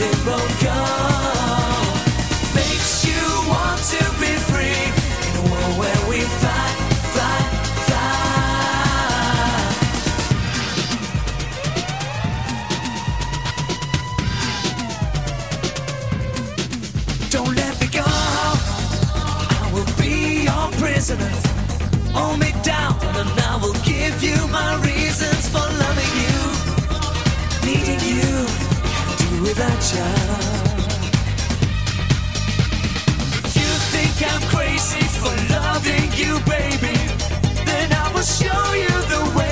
it won't go. Makes you want to be free in a world where we fly, fly, fly. Don't let me go, I will be your prisoner. Hold me down and I will give you my reasons for loving you, needing you, do without you. You think I'm crazy for loving you, baby? Then I will show you the way.